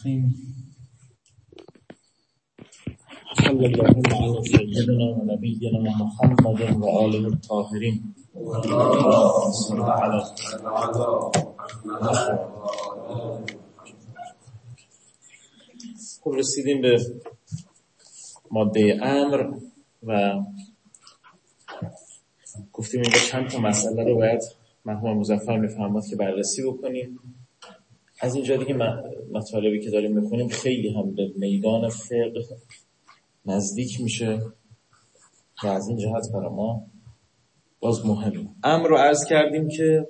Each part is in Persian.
الرحیم. صلی الله علی سیدنا و نبینا محمد و آله الطاهرین. خب رسیدیم به ماده امر و گفتیم اینجا چند تا مسئله رو باید مرحوم مظفر میفرماد که بررسی بکنیم. از اینجا دیگه مطالبی که داریم میخونیم خیلی هم به میدان فقه نزدیک میشه و از این جهت برای ما باز مهمه. امر رو عرض کردیم که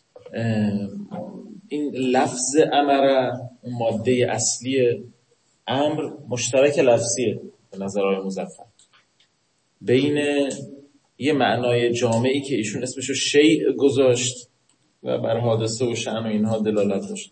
این لفظ امر، ماده اصلی امر مشترک لفظیه به نظر آقای مظفر بین یه معنای جامعی که ایشون اسمشو شیء گذاشت و بر حادثه و شأن و اینها دلالت داشت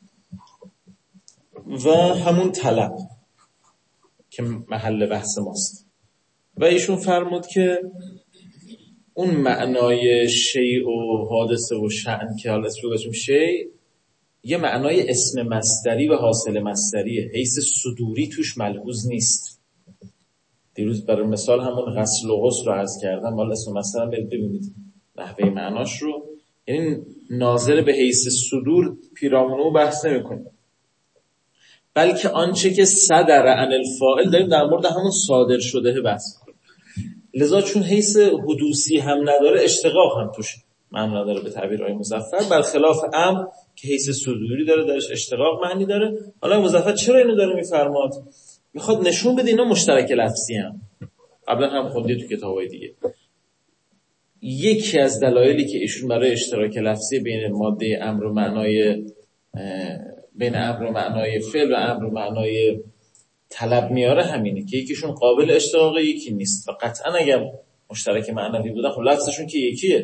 و همون طلب که محل بحث ماست. و ایشون فرمود که اون معنای شیء و حادثه و شأن که حالا اسمش گذاشتیم شیء، یه معنای اسم مصدری و حاصل مصدریه، حیث صدوری توش ملحوظ نیست. دیروز برای مثال همون غسل و غسل رو عرض کردم، حالا اسم مصدر برید ببینید نحوه معناش رو، یعنی ناظر به حیث صدور پیرامونو بحث نمی‌کنیم، بلکه آنچه که صدر عن الفاعل داریم در مورد همون صادر شده بحث کنیم. لذا چون حیث حدوثی هم نداره، اشتقاق هم توش معنی نداره به تعبیر آقای مظفر، برخلاف امر که حیث صدوری داره درش اشتقاق معنی داره. حالا مظفر چرا اینو داره میفرماد؟ میخواد نشون بده اینا مشترک لفظی هم. قبلا هم خوندید تو کتابای دیگه. یکی از دلایلی که ایشون برای اشتراک لفظی بین ماده امر و معنای بین امر و معنای فعل و امر و معنای طلب میاره همینه که یکیشون قابل اشتراق یکی نیست و قطعا اگر مشترک معنوی بودن خب لفظشون که یکیه.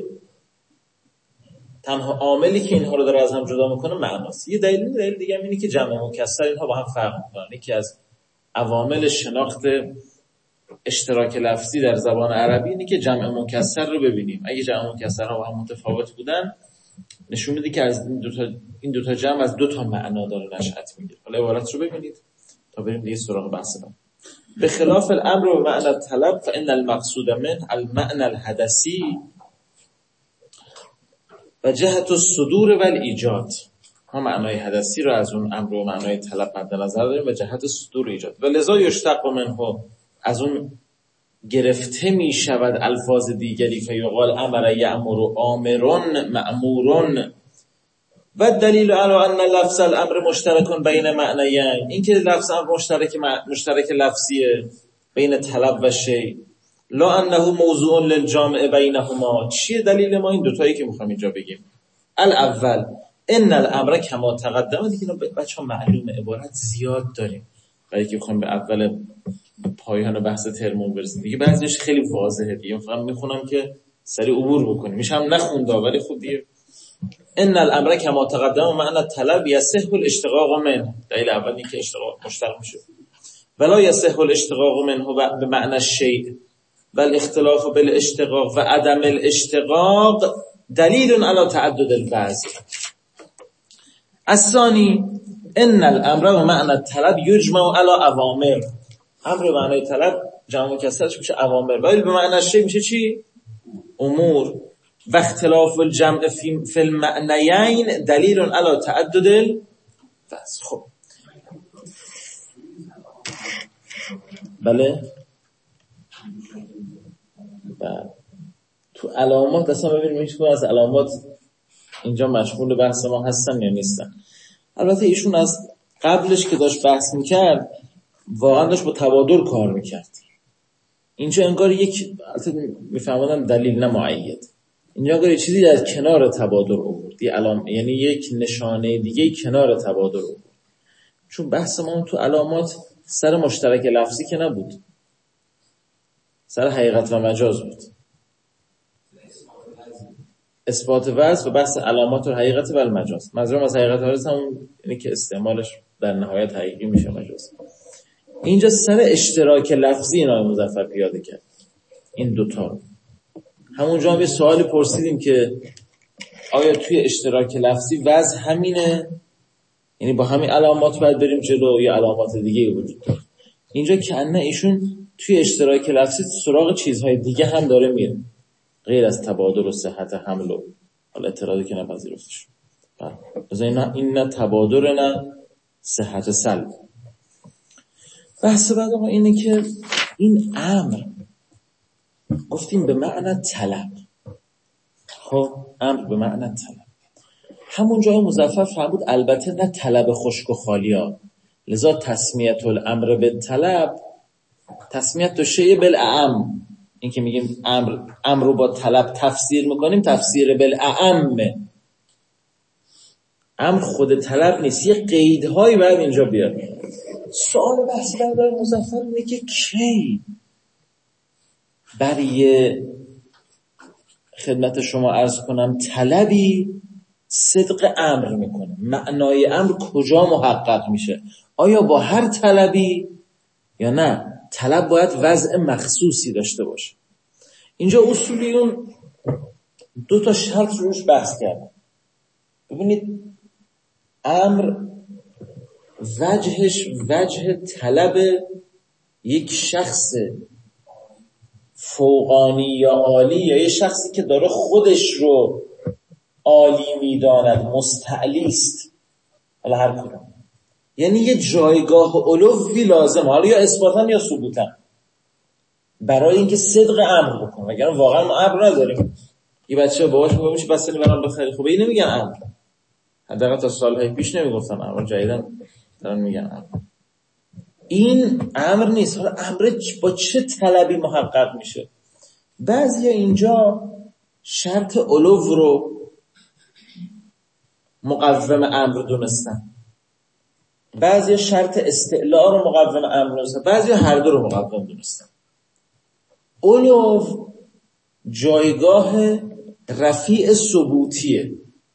تنها عاملی که اینها رو داره از هم جدا میکنه معناست. یه دلیل دیگه هم اینه که جمع مکسر اینها با هم فرق میکنن. یکی از عوامل شناخت اشتراک لفظی در زبان عربی اینه که جمع مکسر رو ببینیم. اگه جمع مکسرها با هم متفاوت بودن نشون میده که از این دوتا جمع از دوتا معنا داره نشأت میگیره. حالا عبارت رو ببینید تا بریم دیگه سراغ بحث بعد. به خلاف الامر و معنی الطلب فان المقصود من المعنى الحدثی و جهت الصدور و الایجاد. ما معنای حدثی رو از اون امر و معنای طلب مد نظر داریم و جهت صدور و ایجاد. و لذا یشتق منه، از اون گرفته می شود الفاظ دیگری که یقال امر یأمر آمرون مأمورون. و دلیل علی ان لفظ الامر مشترک بین معنیین، این که لفظ امر مشترک لفظیه بین طلب و شیء، لا انه موضوع للجامع بینهما. چیه دلیل ما؟ این دوتایی که میخوام اینجا بگیم. الاول ان الامر کما تقدم. دیگه بچه‌ها معلومه عبارت زیاد داریم برای که بخوام به اول پایان بحث ترمون برسیم. دیگه بعضیش خیلی واضحه دیگه، فقط میخونم که سریع عبور بکنیم. میشم نخونده ولی خب دیگه ان الامر کما تقدم معنی طلب یصح الاشتقاق منه. دلیل اولی که اشتقاق مشترک میشه. ولا یصح الاشتقاق منه به معنی الشیء بل اختلاف بالاشتقاق و عدم الاشتقاق دلیل علی تعدد البعض. الثانی ان الامر و معنی الطلب یجمع علی اوامر. امر به معنی طلب جمع مکسرش میشه اوامر، ولی به معنی شیء میشه چی؟ امور. و اختلاف الجمع فی المعنیین دلیل علی تعدد البعض. خب بله تو علامات اصلا ببینیم هیچ کدوم از علامات اینجا مشغول بحث ما هستن یا نیستن. البته ایشون از قبلش که داشت بحث میکرد واقعا داشت با تبادر کار میکرد. اینجا انگار یک میفهمونم دلیل نه معید، اینجا انگار یه چیزی در کنار تبادر آورد، یعنی یک نشانه دیگه کنار تبادر آورد. چون بحث ما تو علامات سر مشترک لفظی که نبود، سر حقیقت و مجاز بود. اثبات وجه و بحث علامات و حقیقت و المجاز. منظورم از حقیقت و مجاز همون اینه که استعمالش در نهایت حقیقی میشه مجاز. اینجا سر اشتراک لفظی اینا مظفر پیاده کرد این دوتا رو. همونجا هم یه سوالی پرسیدیم که آیا توی اشتراک لفظی وضع همینه یعنی با همین علامات باید بریم جلو یا علامات دیگه وجود داره. اینجا کنه ایشون توی اشتراک لفظی سراغ چیزهای دیگه هم داره میره غیر از تبادل و صحت حمل و حالا اعتراضی که نپذیرفته شد. این نه تبادل نه صحت سلب. بحث بعد آقا اینه که این امر گفتیم به معنی طلب. خب امر به معنی طلب، همون جای مظفر فرمود البته نه طلب خشک و خالیا، لذا تسمیت الامر به طلب تسمیت شیء بالاعم. این که میگیم امر رو با طلب تفسیر میکنیم تفسیر بالاعم. امر خود طلب نیست، یه قیدهایی باید اینجا بیاد. سوال بحثی برای مظفر اینه که کی برای خدمت شما عرض کنم طلبی صدق امر میکنه، معنای امر کجا محقق میشه؟ آیا با هر طلبی یا نه طلب باید وضع مخصوصی داشته باشه؟ اینجا اصولیون 2 شرط روش بحث کردن. ببینید امر وجهش وجه طلب یک شخص فوقانی یا عالی یا یک شخصی که داره خودش رو عالی میداند، مستعلیست، حالا هر کدوم، یعنی یه جایگاه علوی لازم، حالا یا اثباتاً یا ثبوتاً، برای اینکه صدق امر بکنه. وگرنه واقعا ما امر نداریم. یه بچه باباش میگه میشه بسنی برام بخری، خب این نمیگن امر، حداقل تا سالهای پیش نمیگفتن امر، جدیداً دارن میگن امر. این امر نیست. حالا امر با چه طلبی محقق میشه؟ بعضیا اینجا شرط علو رو مقوم امر دونستن، بعضیا شرط استعلاء رو مقوم امر دونستن، بعضیا هر دو رو مقوم دونستن. علو جایگاه رفیع ثبوتیه،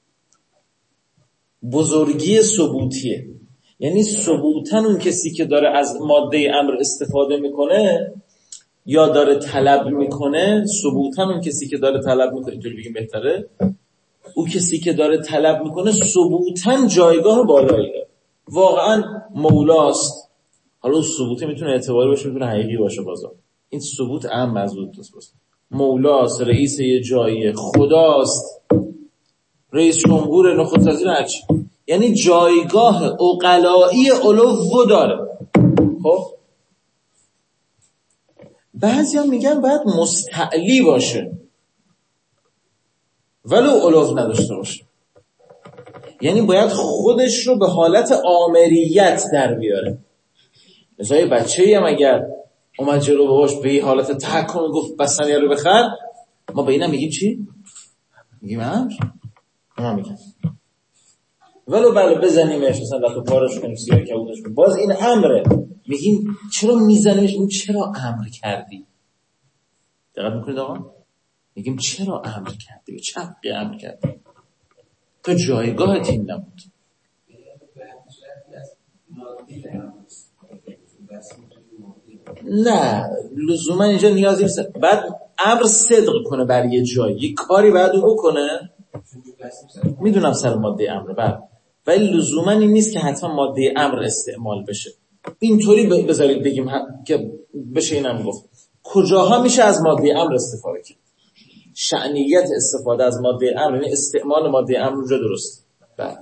بزرگی ثبوتیه، یعنی ثبوتاً اون کسی که داره از ماده امر استفاده میکنه یا داره طلب میکنه، ثبوتاً اون کسی که داره طلب میکنه، اینطوری بگیم بهتره، اون کسی که داره طلب میکنه ثبوتاً جایگاه بالایی داره، واقعاً مولاست. حالا اون ثبوت میتونه اعتباری باشه، میتونه حقیقی باشه، بازم این ثبوت اهم از اون است. مولاست، رئیس یه جاییه، خداست، رئیس جمهور، نخست وزیر، هرچی، یعنی جایگاه عقلایی علو داره. خب بعضی هم میگن باید مستعلی باشه ولو علو نداشته باشه، یعنی باید خودش رو به حالت آمریت در بیاره. مثلا یه بچه‌ای هم اگر اومد جلو باباش به این حالت تحکم گفت بستنی رو بخر، ما به اینم میگیم چی؟ میگیم امر. ما میگیم ولو بله بزنیمش، مثلا لطو پارش کنیم، سیاه کبودش کنیم، باز این امره. میگیم چرا میزنیمش؟ میگیم چرا امر کردی؟ دقت میکنید آقا؟ میگیم چرا امر کردی؟ چه حقی امر کردی؟ تو جایگاهت این نبود. نه لزوما اینجا نیازی نیست. بعد امر صدق کنه برای یه جایی، یه کاری بعد او بکنه. میدونم سر ماده امر بعد، ولی لزوما این نیست که حتما ماده امر استعمال بشه. اینطوری بذارید بگیم که بشه اینم گفت کجاها میشه از ماده امر استفاده کرد. شأنیت استفاده از ماده امر، یعنی استعمال ماده امر اونجا درست بعد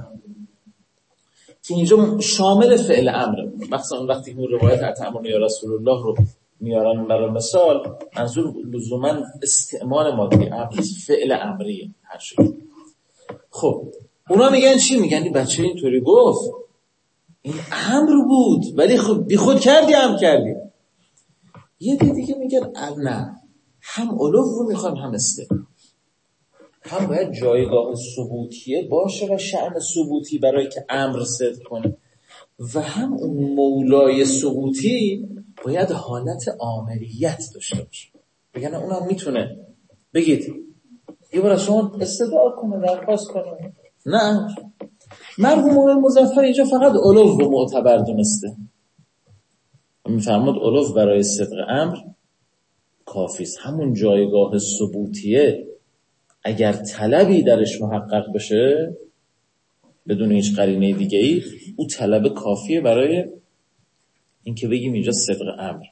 که اینجا شامل فعل امره. مثلا وقتی که روایت اتعمون یا رسول الله رو میارن برای مثال، منظور لزوما استعمال ماده امر، فعل امریه هر شکل. خب اونا میگن چی؟ میگن این بچه اینطوری گفت، این امر بود ولی خب بی خود کردی، امر کردی. یه دیگه میگن نه، هم علو رو میخوایم هم استعمال، هم باید جایگاه ثبوتیه باشه و شأن ثبوتی برای که امر صدق کنه، و هم اون مولای ثبوتی باید حالت آمریت داشته باشه. بگن اونم میتونه بگید یه بار از شما استدعا کنه، درخواست کنه. نه، مرحوم آقای مظفر اینجا فقط علو رو معتبر دونسته، میفرماد علو برای صدق امر کافیست. همون جایگاه ثبوتیه اگر طلبی درش محقق بشه بدون هیچ قرینه دیگه‌ای، او طلب کافیه برای اینکه بگیم اینجا صدق امر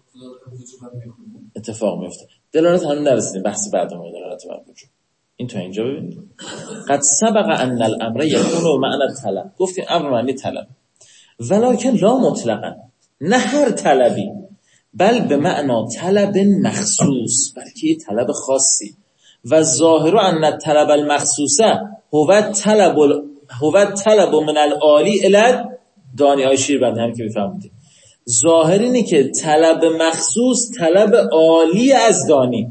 اتفاق میفته. دلالت هنوز نرسیدیم، بحث بعدمون دلالت بر وجود. این تا اینجا ببینید. قد سبق ان الامر یکون معنی الطلب، گفتیم امر معنی طلب، ولکن لا مطلقا، نه هر طلبی، بل به معنا طلب مخصوص، بلکه یه طلب خاصی. و ظاهر ان الطلب المخصوصه هو طلب من العالی الی دانی. های شیربند هم که میفهمید، ظاهر اینه که طلب مخصوص طلب عالی از دانی.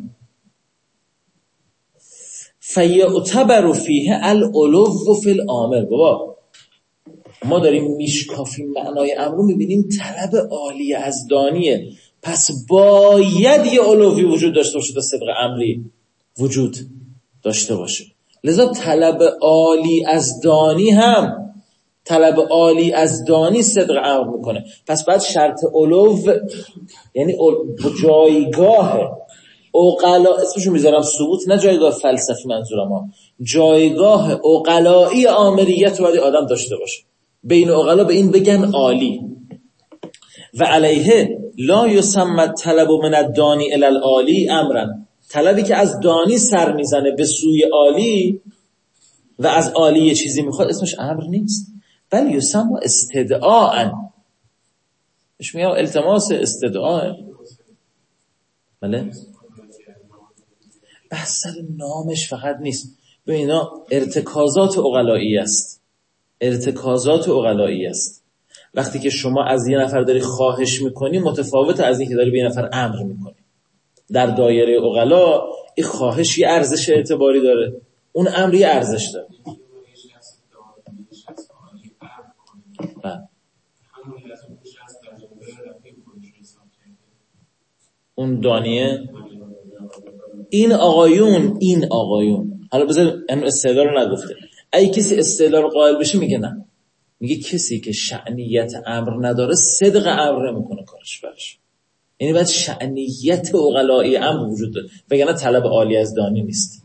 فیعتبر فیه العلو فی الامر. بابا ما داریم میشکافیم معنای امر رو، میبینیم طلب عالی از دانیه، پس باید یه علوی وجود داشته باشه تا صدق امری وجود داشته باشه. لذا طلب عالی از دانی هم، طلب عالی از دانی صدق امر میکنه. پس بعد شرط علو، یعنی جایگاه عقلا، اسمشو میذارم ثبوت، نه جایگاه فلسفی منظورم، جایگاه عقلایی آمریت رو باید آدم داشته باشه، بین عقلا به این بگن عالی. و علیه لا یسمى طلب من الدانی الی العالی امرا، طلبی که از دانی سر میزنه به سوی عالی و از عالی یه چیزی میخواد، اسمش امر نیست، بل یسمى استدعاء. اش میگم التماس، استدعاء. بله، بحث سر نامش فقط نیست، به اینا ارتکازات عقلایی است، ارتکازات عقلایی است. وقتی که شما از یه نفر داری خواهش میکنی متفاوت از این که داری به یه نفر امر میکنی. در دایره عقلا این خواهش یه ارزش اعتباری داره، اون امر یه ارزش داره. اون دانیه، این آقایون حالا بذار اینو استعداد رو نگفته، اگه کسی استعداد رو قائل بشه میگه نه، میگه کسی که شأنیت امر نداره صدق امر نمیکنه کارش برش، یعنی باید شأنیت عقلایی امر وجود داره، وگرنه طلب عالی از دانی نیست.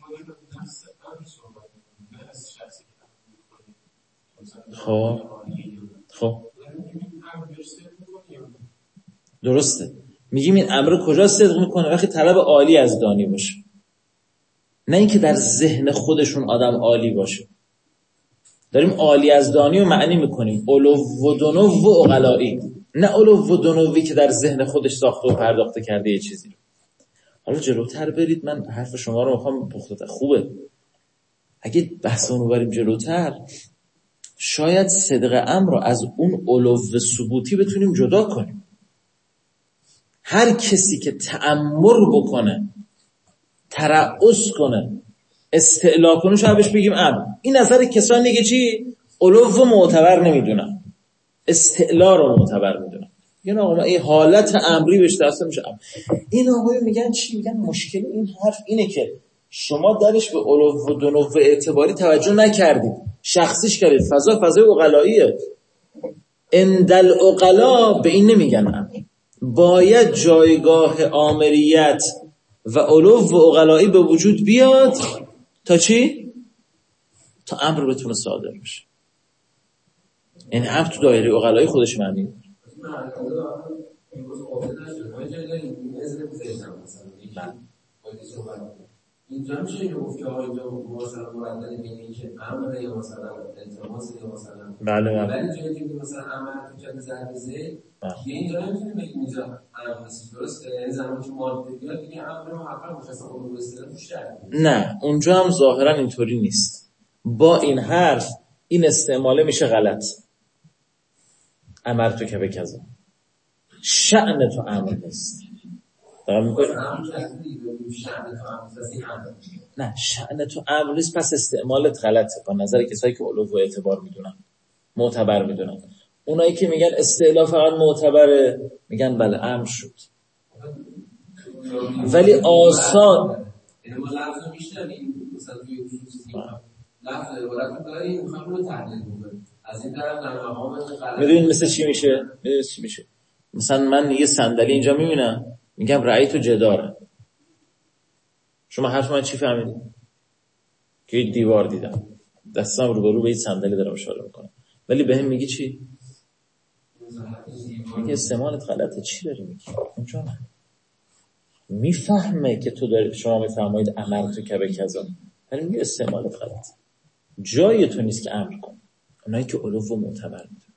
خب درسته، میگیم این امر کجا صدق میکنه؟ وقتی طلب عالی از دانی باشه، نه اینکه در ذهن خودشون آدم عالی باشه. داریم عالی از دانی رو معنی میکنیم علو و دنو و عقلایی، نه علو و دنوی که در ذهن خودش ساخته و پرداخته کرده یه چیزی رو. حالا جلوتر برید، من حرف شما رو میخوام پخته‌تر. خوبه اگه بحثمون رو بریم جلوتر، شاید صدق امر رو از اون علو و ثبوتی بتونیم جدا کنیم. هر کسی که تأمر بکنه، ترعث کنه، استعلا کنه، شاید بهش بگیم امر. این نظر کسانی که چی؟ علو معتبر نمیدونن، استعلا رو معتبر میدونن. یعنی آقا این حالت امری بهش دست میشه امر. این آقایون میگن چی؟ میگن مشکل این حرف اینه که شما درش به علو و دنو و اعتباری توجه نکردید، شخصیش کردید. فضای عقلاییه. اندل عقلا به این نمیگن امر. باید جایگاه آمریت و علو و عقلایی به وجود بیاد تا چی؟ تا امر بتونه صادر بشه. این امر تو دایره عقلایی خودش معنی اینجا میشه اینو گفت که آقا اینجا مثلا مردد بینی که امر یا مثلا التماس یا مثلا ولی جایی که مثلا امر تو چند ضربه که اینجا نمیتونیم بگیم اینجا امر نیست، درسته؟ یعنی زمانی که ماده بیاد دیگه امر رو حقا مشخصا اون رو استفاده توش کرد. نه اونجا هم ظاهرا اینطوری نیست. با این حرف این استعماله میشه غلط. امر تو که بکذا شأن تو امر نیست. نه شأن تو امر نیست، پس استعمالت غلطه با نظر کسایی که علو و اعتبار میدونن، معتبر میدونن. اونایی که میگن استعلا فقط معتبره میگن بله امر شد، ولی آسان میدونین مثل چی میشه؟ مثلا من یه صندلی اینجا میبینم میگم رأی تو جداره، شما حرف من چی فهمیدید؟ که دیوار دیدم. دستم رو به رو به این صندلی دارم اشاره میکنم، ولی به هم میگی چی؟ میگه استعمالت غلطه. چی داری میگی؟ اونجا نه. میفهمه که تو داری، شما میفهمید امر تو که به کذا، ولی میگه استعمالت غلطه. جای تو نیست که امر کن. اونایی که علو و معتبر میدونن.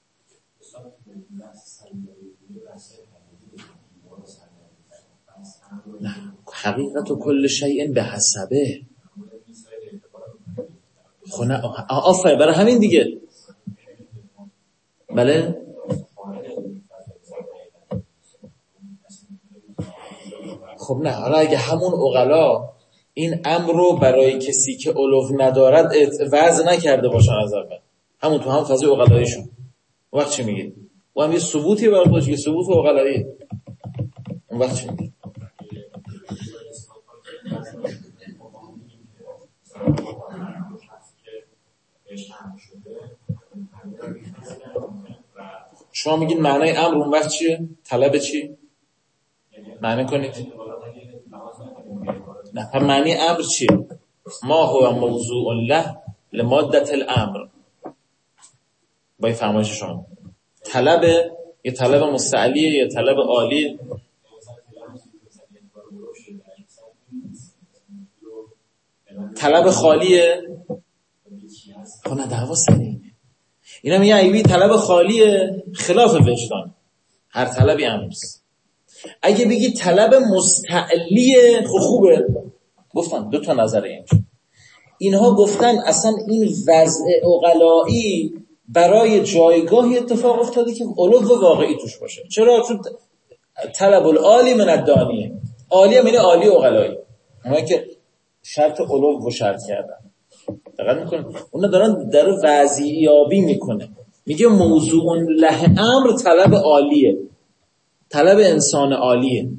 نه، حقیقت و کل شیء به حسبه. خونه آفرین، برای همین دیگه. بله خب نه، حالا اگه همون عقلا این امر رو برای کسی که علو ندارد وضع نکرده باشن از اول، همون تو هم فضای عقلاییشون، وقت چی میگه؟ و هم یه ثبوتی برای باشه، یه ثبوت عقلایی، اون وقت چی میگه؟ شما میگین معنای امر اون وقت چیه؟ طلب چی؟ معنی کنید. نه، پر معنی امر چیه؟ ما هو موضوع له لمادت الامر. با این فرمایش شما طلب، یه طلب مستعلیه، یه طلب عالی. طلب خالیه. خب نه، دعوا سنینه. اینا میگه ایوی طلب خالیه، خلاف وجدان. هر طلبی امرست. اگه بگی طلب مستعلیه، خوبه. گفتن دو تا نظره اینها گفتن اصلا این وضع عقلایی برای جایگاهی اتفاق افتاده که علو واقعی توش باشه. چرا؟ چون طلب العالی من الدانیه. عالیه یعنی عالی عقلایی، اونایی که شرط علو رو شرط کردن. دقت میکنه اونا دارن در وضعیابی میکنه. میگه موضوع له امر طلب عالیه، طلب انسان عالیه.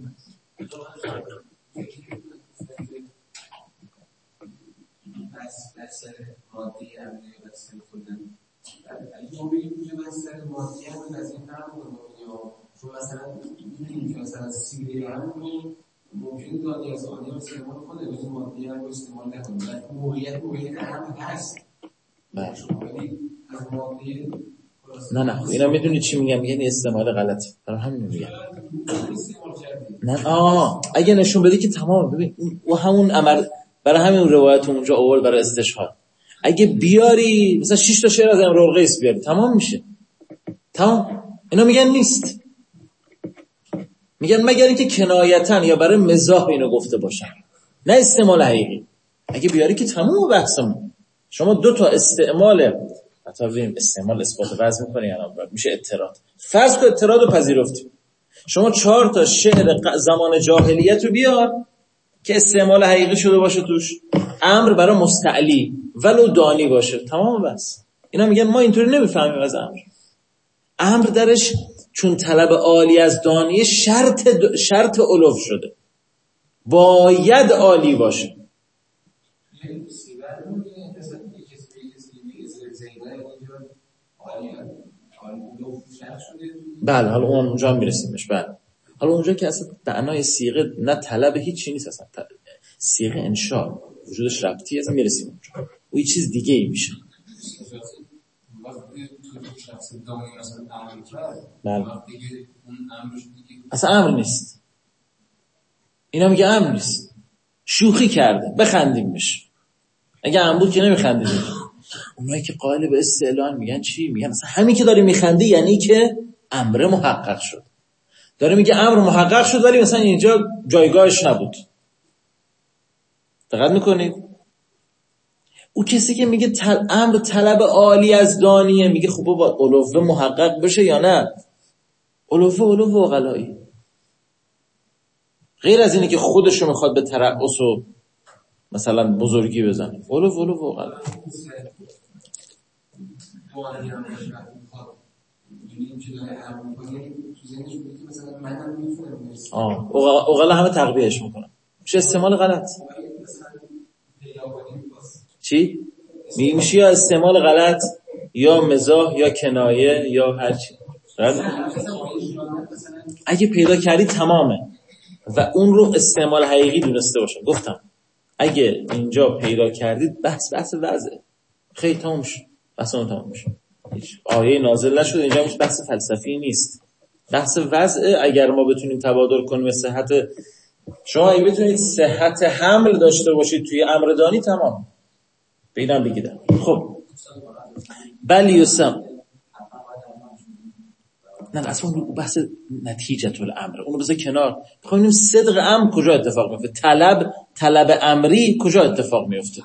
بسر مادی هم بسر کلن اگه ما بگیم که بسر مادی هم از این نمون یا چون مثلا میدونیم که مثلا سیره هم ممکن دادی از آنی استعمال کنه ولی مادی هم استعمال نکنه. موقعیت هم هست ولی از مادی نه اینا میدونی چی میگم؟ میگن استعمال غلطه. برای همین میگم نه. اگه نشون بده که تمام. ببین و همون امر، برای همین روایت اونجا اول برای استشهاد اگه بیاری مثلا 6 تا شعر از امرؤ القیس بیاری تمام میشه. تمام. اینا میگن نیست، میگن مگر اینکه کنایتن یا برای مزاح اینو گفته باشن، نه استعمال حقیقی. اگه بیاری که تمام بحثمون. شما دو تا استعمال، حتی ببینیم استعمال اثبات وضع میکنه یا نه، میشه اعتراض. فرض کن اعتراض رو پذیرفتیم. شما 4 تا شعر زمان جاهلیت رو بیار که استعمال حقیقی شده باشه توش، امر برای مستعلی ولو دانی باشه، تمام بس. اینا میگن ما اینطوری نمیفهمیم از امر درش چون طلب عالی از دانی شرط علو شده، باید عالی باشه. بله حالا اونجا هم میرسیمش. بله حالا اونجا که اصلا معنای صیغه نه طلب هیچی نیست، اصلا صیغه انشاء وجودش ربطی، اصلا میرسیم اونجا و یه چیز دیگه ای میشه. بله اصلا امر نیست. اینا میگه امر نیست، شوخی کرده بخندیمش. اگه امر بود که نمیخندیدیم. اونایی که قائل به استعلان میگن چی؟ میگن مثلا همین که داری میخندی یعنی که امر محقق شد. داره میگه امر محقق شد ولی مثلا اینجا جایگاهش نبود. دقت میکنید؟ او کسی که میگه امر طلب عالی از دانیه، میگه خب با علو محقق بشه یا نه؟ علو عقلایی. غیر از اینه که خودشو میخواد به ترأس و مثلا بزرگی بزنه. علو عقلایی. عقلا همه تقبیهش میکنن. میشه استعمال غلط. چی؟ میشه یا استعمال غلط یا مزاح یا کنایه یا هر چی. اگه پیدا کردی تمامه و اون رو استعمال حقیقی دونسته باشه. گفتم اگه اینجا پیدا کردید بحث وضعه. خیلی تموم شد، بحث اون تموم شد. هیچ آیه نازل نشد اینجا، هیچ بحث فلسفی نیست، بحث وضع. اگر ما بتونیم تبادر کنیم به صحت، شما اگه بتونید صحت حمل داشته باشید توی امردانی تمام، به اینم بگیدم. خب بلیوسم نه اصلا بحث نتیجه الامر اونو بذار کنار، میخوایم ببینیم صدق امر کجا اتفاق میفته، طلب امری کجا اتفاق میفته.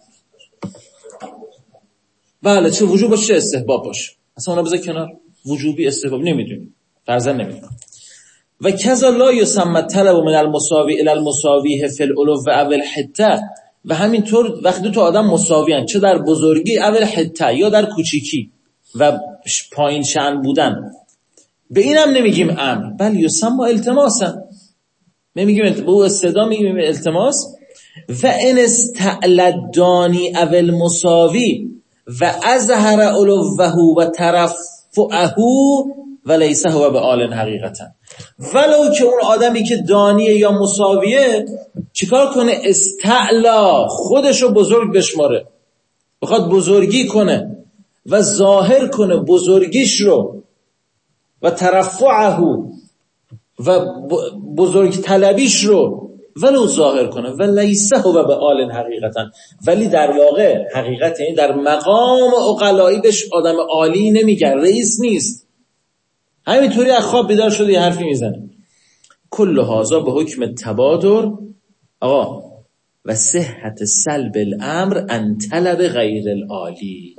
بله چه وجوب باشه چه استحباب باشه، اصلا اونو بذار کنار، وجوبی استحباب نمیدونیم، فرضاً نمیدونیم. و کذا لا یسمى الطلب من المساوی الی المساویه فی العلو و اول حته، و همینطور وقتی تو آدم مساویان چه در بزرگی اول حته یا در کوچیکی و پایین شأن بودن، به اینم نمیگیم امر، بل یسمى التماسا، نمیگیم به او استدا، میگیم التماس. و ان استعلدانی اول مساوی و اظهر علوه و ترفعه و لیس هو بعال حقیقتا، ولو که اون آدمی که دانیه یا مساویه چیکار کنه، استعلا، خودشو بزرگ بشماره، بخواد بزرگی کنه و ظاهر کنه بزرگیش رو و ترفعه و بزرگ طلبیش رو ولو ظاهر کنه و لیس هو بعال حقیقتا، ولی در واقع حقیقت یعنی در مقام عقلایی بهش آدم عالی نمیگن، رئیس نیست، همینطوری از خواب بیدار شده یه حرفی میزنه. کل هذا به حکم تبادر آقا و صحت سلب الامر ان طلب غیر العالی.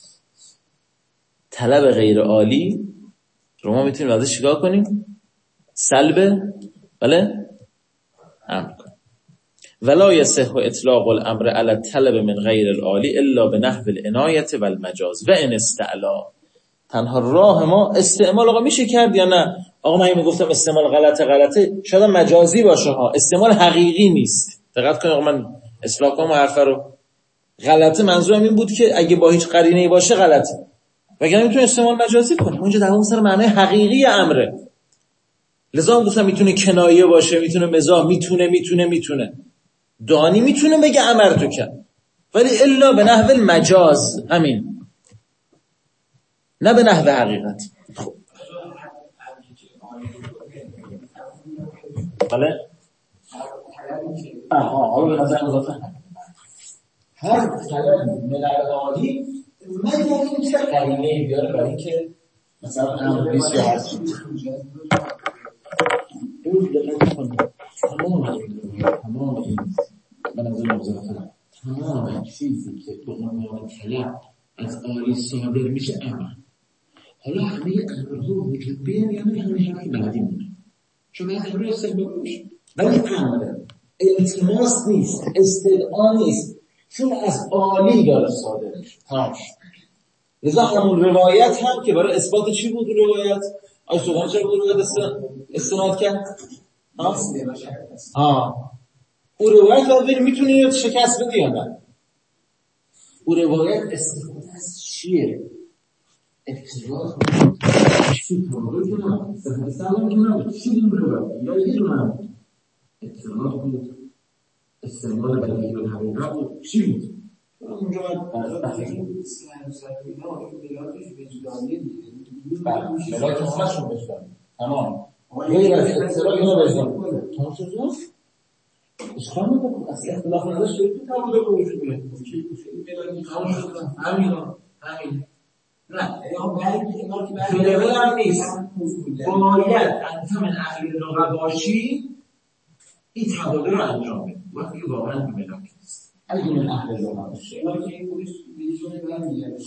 طلب غیر عالی رو ما میتونیم ازش چیکار کنیم؟ سلب بله امر کنیم. ولا یصح اطلاق الامر علی الطلب من غیر العالی الا بنحو العنایه و المجاز و ان استعلا. تنها راه ما استعمال آقا میشه کرد یا نه؟ آقا من میگفتم استعمال غلطه، شاید مجازی باشه ها، استعمال حقیقی نیست. دقت کنید آقا من اصلاح کنم حرف رو، غلطه منظورم این بود که اگه با هیچ قرینه‌ای باشه غلطه، وگرنه میتونه استعمال مجازی کنه. اونجا در واقع سر معنای حقیقی امره، لذا گفتم میتونه کنایه باشه، میتونه مزاح، میتونه دانی میتونه بگه امر تو کرد، ولی الا به نحو المجاز، همین، نه به نحو حقیقت. خب بله حالا به نظر اضافه هر طلب من العالی مگر اینکه قرینه بیاره برای اینکه مثلا امر 20 یا 8 تمام این به نظر اضافه تمام چیزی که به عنوان طلب از عالی صادر میشه امر. حالا همه امرها وجود بیان یا نه همه حرفی بعدی مونه، چون از امر استحباب میشه، ولی امر التماس نیست، استدعا نیست، چون از عالی داره صادر میشه. تماش لذا همون روایت هم که برای اثبات چی بود روایت؟ آی سبحان چرا بود روایت استناد کرد؟ او روایت رو ببین میتونی شکست بدی یا نه؟ او روایت استفاده از چیه؟ افتراض چی تمام کنم؟ سلام کنم چی بود روایت؟ یا یه دونه افتراض بود، استعمال بدیهی الحقیقت بود، چی بود؟ اونجا باید بحثی بود ملاک همشون بشتن تمام غیر از افتراض اینا بشتن تمام شد جاست؟ اشکال نداره، اصلا اختلاف نداشت که تبادر به وجود میاد. تمام شد همین نه فلوه هم نیست، باید انت من اهل لغت باشی این تبادر رو انجام بده وقتی واقعا ملاک نیست. اگه من اهل لغت باشی این پولیس بیجونه برمیگرده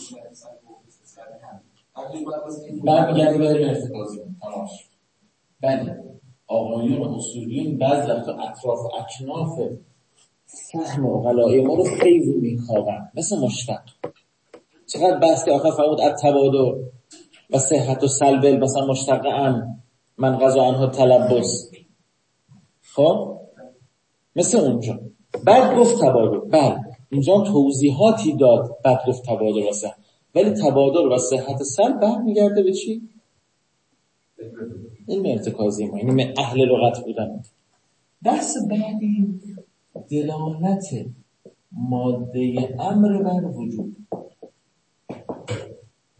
برمیگرده برای ارتکازی تمام شد. بله آقایون و اصولیون بعض وقتا اطراف و اکناف فهم و غلایه ما رو خیلی میخوابن، مثل مشتق. چقدر بحث که آخر فرمود التبادر و صحت و سلب مثلا مشتق من غذا عنها تلبس، خب مثل اونجا بعد گفت تبادر، بعد اینجا توضیحاتی داد، بعد گفت تبادر و صحت، ولی تبادر و صحت سلب برمیگرده به چی؟ علم ارتکازی ما، یعنی اهل لغت بودن. بحث بعدی دلالت ماده امر بر وجود.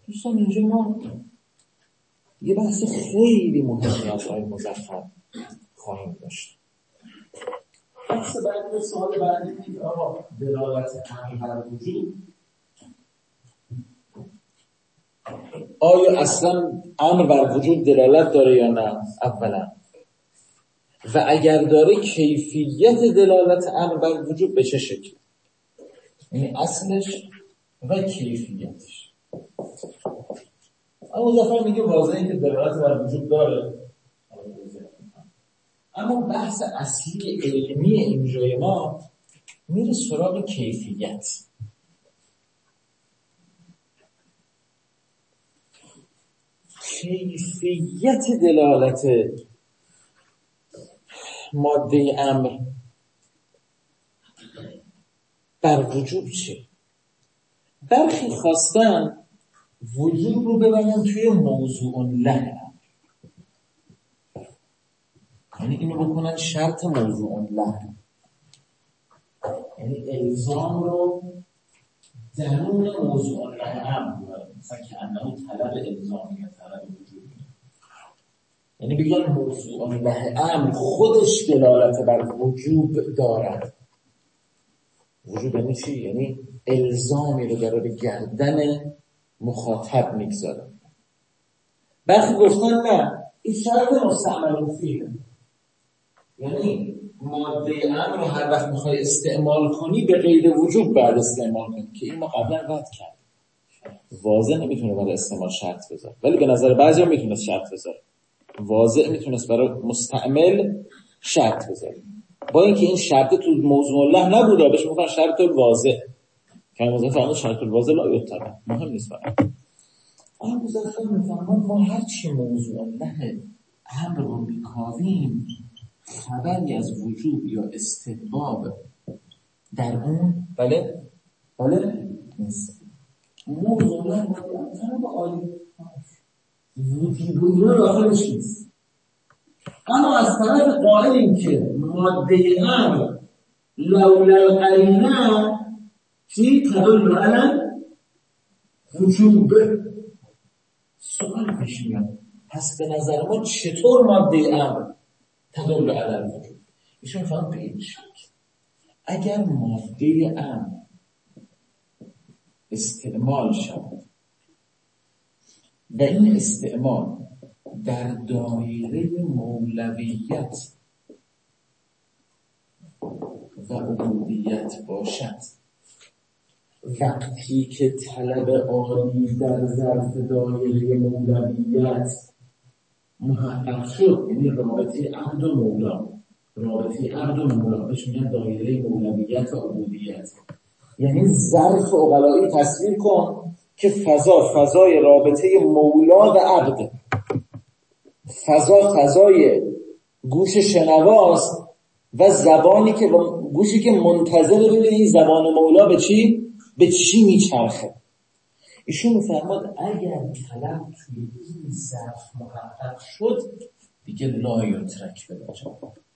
دوستان اینجا ما یه بحث خیلی مهمی از آقای مظفر خواهیم داشت. بحث بعدی، سوال بعدی که آقا دلالت امر بر وجود، آیا اصلا امر بر وجود دلالت داره یا نه؟ اولا و اگر داره کیفیت دلالت امر بر وجود به چه شکل؟ یعنی اصلش و کیفیتش. اما مظفر میگه واضحه که دلالت بر وجود داره، اما بحث اصلی علمی اینجای ما میره سراغ کیفیت. کیفیت دلالت ماده امر بر وجود چه؟ برخی خواستن وجود رو ببرن توی موضوع له، یعنی اینو بکنن شرط موضوع له، یعنی الزام رو درون موضوع له امر ببرن، مثلا که انه طلب الزامی یا طلب وجودی، یعنی بگن موضوع له امر خودش دلالت بر وجوب دارد. وجود یعنی چی؟ یعنی الزامی رو داره به گردن مخاطب میگذاره. برخی گفتن نه، این شرط مستعمل فیه، یعنی ماده امر رو هر وقت میخوای استعمال کنی به غیر وجوب بعد استعمال کنی، که این ما قبلا رد کرد. واضح نمیتونه برای استعمال شرط بذاره، ولی به نظر بعضی ها میتونست شرط بذاره. واضح میتونست برای مستعمل شرط بذاره، با اینکه این شرط تو موضوع الله نبوده، بهش میگن شرط واضح، که مثلا فرض شرط الواضح لا یعتبر، مهم نیست برای آن مظفر میفهمن ما هر چی موضوع الله امر رو میکاویم خبری از وجوب یا استحباب در اون بله نیست. موضوع الله طلب عالی وجوب و اینا داخلش نیست، اما از طرف قائلیم که ماده امر لولا قرینه چی تدل علی وجوب. سوال پیش میاد، پس به نظر ما چطور ماده امر تدل علی وجوب؟ ایشون فهم به این شکل، اگر ماده امر استعمال شود و این استعمال در دایره مولویت و عبودیت باشد، وقتی که طلب عالی در ظرف دایره مولویت محقق شد، یعنی رابطه عبد و مولا بهش میگن دایره مولویت و عبودیت، یعنی ظرف عقلایی تصویر کن که فضای رابطه مولا و عبد، فضای گوش شنواست و زبانی که گوشی که منتظر ببینه این زبان مولا به چی میچرخه. ایشون میفرماد اگر طلب توی این ظرف محقق شد دیگه لا یترک بشه،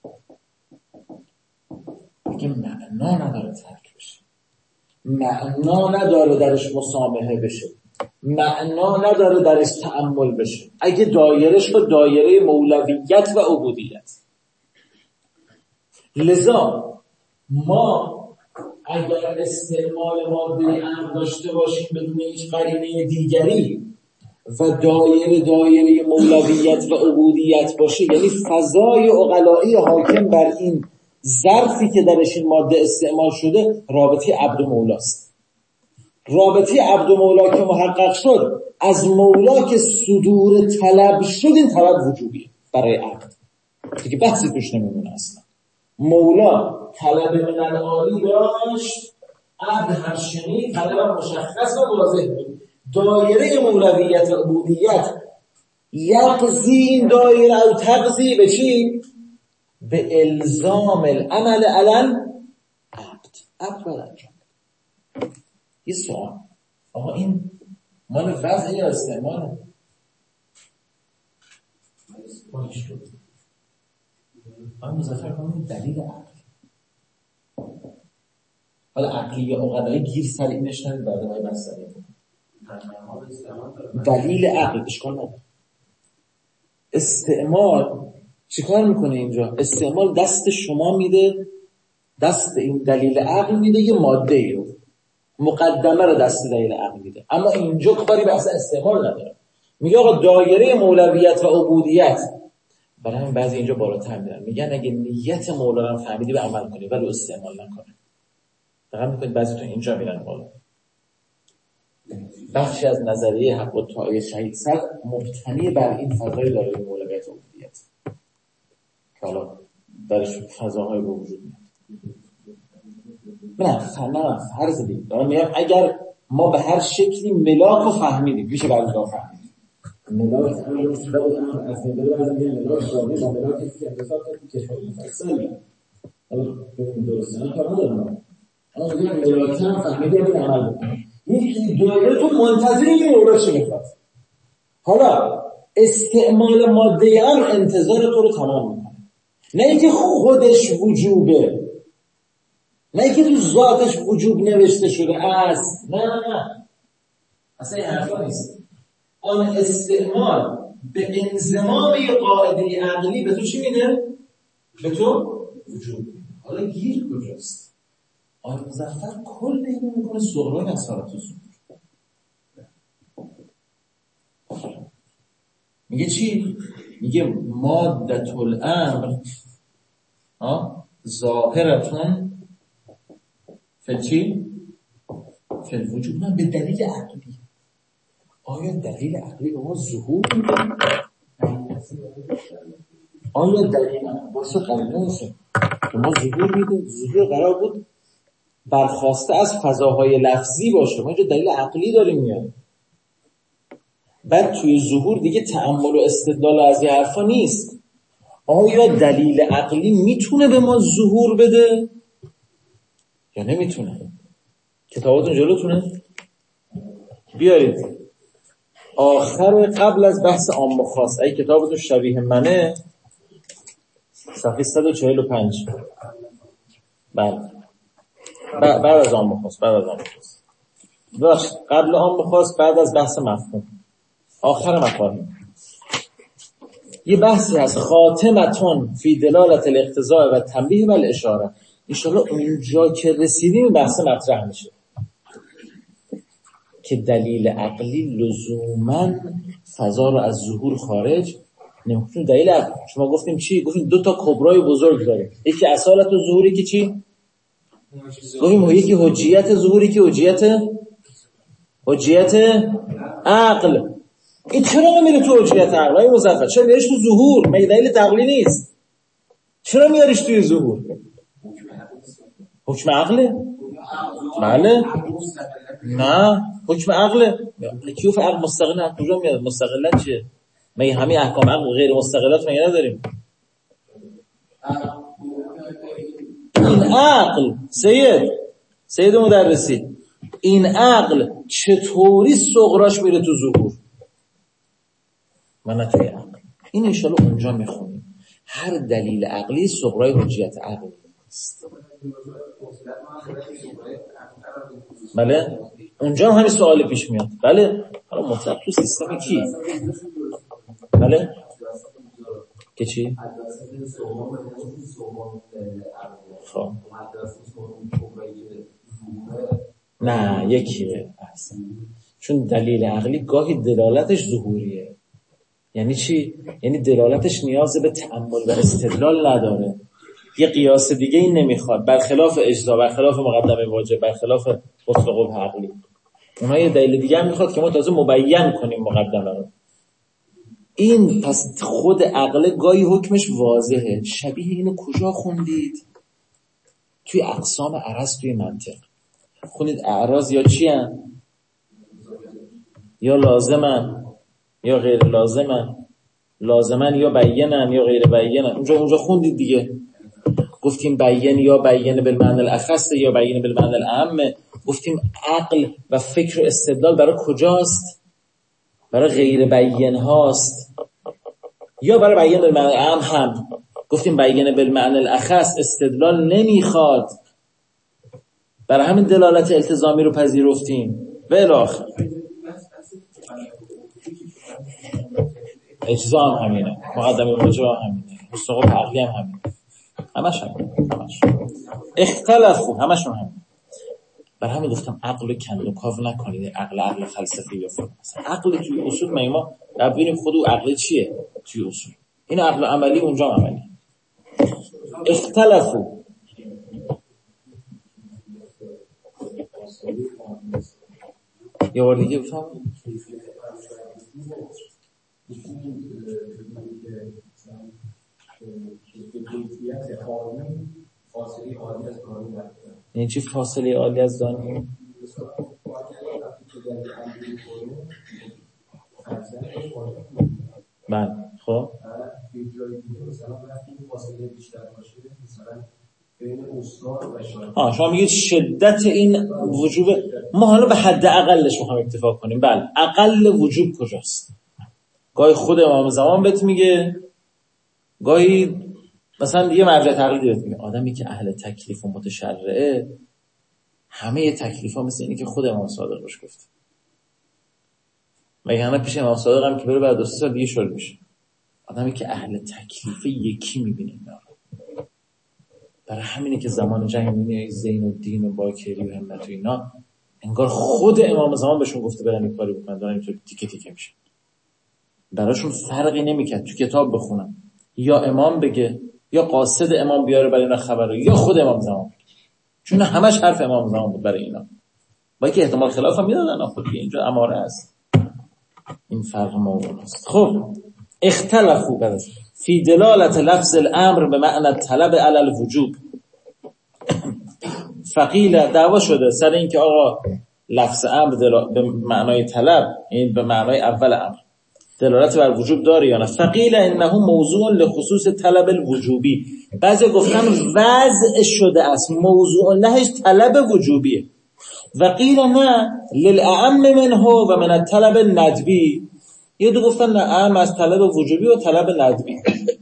دیگه معنا نداره ترک بشه، معنا نداره درش مسامحه بشه، معنا نداره درش تأمل بشه، اگه دایره شد دایره مولویت و عبودیت. لذا ما اگر استعمال ماده امر داشته باشیم بدون هیچ قرینه دیگری و دایره مولویت و عبودیت باشه، یعنی فضای عقلایی حاکم بر این ظرفی که درش این ماده استعمال شده رابطه عبد و مولاست. رابطه عبد و مولا که محقق شد، از مولا که صدور طلب شد، این طلب وجوبیه برای عبد، دیگه بحثی توش نمیمونه اصلا. مولا طلب من العالی داشت، عبد هر شنید طلب مشخص و واضح بود. دایره مولویت و عبودیت یقضی این دایره او تقضی به چی؟ به الزام العمل علن عبد برنجام. یه سوال، آقا این مال وضعی یا استعماله؟ مالش شد آقا مظفر کنید دلیل عقلی. حالا عقلی یا عقلایی گیر سر اینش ندید، بعد های بستری بود دلیل عقل اشکال نداره. استعمال چیکار میکنه اینجا؟ استعمال دست شما میده، دست این دلیل عقل میده یه ماده ای رو، مقدمه رو دست دلیل عقل میده، اما اینجا کاری به اصلا استعمال نداره. میگه آقا دایره مولویت و عبودیت، برای همین بعضی اینجا بالاتر میرن میگن اگه نیت مولا رو فهمیدی به عمل کنی ولی استعمال نکنه. دقیقا میکنید بعضی تو اینجا میرن بالا. بخشی از نظریه حق و طاعه شهید صدر مبتنی بر این فضای دایره مولویت و عبودیت که حالا درش فضاهای به وجود میاد. نه فرض دیگه دارم میگم اگر ما به هر شکلی ملاک رو فهمیدیم، میشه بعضی را فهمیدیم ملاک رو شده بود از نظر بعضی میگه ملاک شده و ملاک که انتصاب کرد که کشور مفصل حالا ببینیم درسته نه کار ندارم اما میگه ملاک هم فهمیده این عمل بکنه این دایره تو منتظر این مولا چه میخواد. حالا استعمال ماده امر انتظار تو رو تمام میکنه، نه اینکه خودش وجوبه، نه اینکه تو ذاتش وجوب نوشته شده است، نه اصلا این حرفا نیست. آن استعمال به انضمام یه قاعده عقلی به تو چی میده؟ به تو وجوب. حالا گیر کجاست؟ آقای مظفر کل اینو میکنه صغرای اثرات ظهور. میگه چی؟ میگه مادة الامر ظاهرتون فی چی؟ فی الوجود. نه به دلیل عقلی. آیا دلیل عقلی به ما ظهور میده؟ آیا دلیل واسه قرینه باشه به ما ظهور میده؟ ظهور قرار بود برخواسته از فضاهای لفظی باشه، ما اینجا دلیل عقلی داریم میاد. بعد توی ظهور دیگه تأمل و استدلال از یه حرفا نیست. آیا دلیل عقلی میتونه به ما ظهور بده یا نمیتونه؟ کتاباتون جلوتونه؟ بیارید آخر قبل از بحث عام و خاص، ای کتابتون شبیه منه صفحه 145 بعد از عام و خاص، قبل عام و خاص بعد از بحث مفهوم آخر مفاهیم یه بحثی هست خاتمتون فی دلالت الاقتضاء و تنبیه و الاشاره. انشاءالله اونجا که رسیدیم بحث مطرح میشه که دلیل عقلی لزوماً فضا رو از ظهور خارج نمی‌کنه. دلیل عقلی شما گفتیم چی؟ گفتیم دو تا کبرای بزرگ داره، یکی اصالت و ظهوری که چی؟ گفتیم یکی حجیت ظهوری که حجیت عقل. این چرا نمیره تو حجیت عقل؟ های مظفر چرا میاریش تو ظهور؟ مگه دلیل عقلی نیست؟ چرا میاریش توی ظهور؟ حکم عقله؟ بله؟ نه حکم عقله. کیوف عقل مستقل از کجا میاد؟ مستقلا چیه؟ مگه همه احکام عقل غیر مستقلات مگه نداریم؟ این عقل سید مدرسی این عقل چطوری صغراش میره تو ظهور و نه توی عقل؟ این انشاءالله اونجا میخونیم. هر دلیل عقلی صغرای حجیت عقل است. بله اونجا هم همین سوال پیش میاد. بله حالا مطلق تو سیستم کی؟ بله که چی؟ خب نه یکیه اصلا، چون دلیل عقلی گاهی دلالتش ظهوریه. یعنی چی؟ یعنی دلالتش نیاز به تأمل و استدلال نداره، یه قیاس دیگه این نمیخواد، برخلاف اجزا، برخلاف مقدمه واجب، برخلاف مطلق عقلی. اونها یه دلیل دیگه هم میخواد که ما تازه مبین کنیم مقدمه رو. این پس خود عقل گاهی حکمش واضحه. شبیه اینو کجا خوندید؟ توی اقسام عرض توی منطق خوندید. اعراض یا چی هن؟ یا لازمن یا غیر لازمن، لازمن یا بیینن یا غیر بیینن. اونجا خوندید دیگه. گفتیم بیین یا بیین بالمعنی الاخص یا بیین بالمعنی الاعم. گفتیم عقل و فکر و استدلال برای کجاست؟ برای غیر بیین هاست یا برای بیین بالمعنی الاعم هم. گفتیم بیین بالمعنی الاخص استدلال نمیخواد، برای همین دلالت التزامی رو پذیرفتیم و الی آخر. اجزا هم همینه، مقدمه موجب هم همینه، مستقل عقلی هم همینه، همش اختلافو همشون همینه. برای همین گفتم عقل رو کندوکاو نکنید، عقل فلسفی یا فلان. عقل توی اصول ما ببینیم خود او عقل چیه توی اصول، این عقل عملی اونجا عملی. اختلافو یه بار دیگه بفهمید. این چی فاصله عالی از دانی؟ بله خب شما میگید شدت این وجوب، ما حالا به حد اقلش میخوام اکتفا کنیم. بله اقل وجوب کجاست؟ گاهی خود امام زمان بهت میگه، گاهی مثلا یه مرجع تقلیدی بهت میگه. آدمی که اهل تکلیف و متشرعه همه تکلیفا مثل اینی که خود امام صادق روش گفته، مگه همه پیش امام صادق هم که بره بعد 2 سال دیگه شروع میشه. آدمی که اهل تکلیف یکی میبینه اینا. برای همینه که زمان جنگ میبینه زین الدین و باکری و همت و اینا انگار خود امام زمان بهشون گفته برن این کاری بکنن، دارن اینطور تیکه تیکه میشه. براشون فرقی نمیکرد تو کتاب بخونن یا امام بگه یا قاصد امام بیاره برای اینا خبر یا خود امام زمان بگه، چون همش حرف امام زمان بود برای اینا. با اینکه احتمال خلاف هم میدادن، خود اینجا اماره است. این فرق موضوع است. خب اختلافو بعد فی دلالت لفظ الامر به معنی طلب علی الوجوب. فقیل دعوا شده سر این که آقا لفظ امر به معنای طلب، این به معنای اول امر دلالت بر وجوب داره یا نه. فقیل انه موضوع لخصوص طلب الوجوبی. بعضی گفتن وضع شده است، موضوع لهش طلب وجوبیه. و قیل نه للأعم منه و من الطلب الندبی. یه دو گفتن نه اعم از طلب وجوبی و طلب ندبی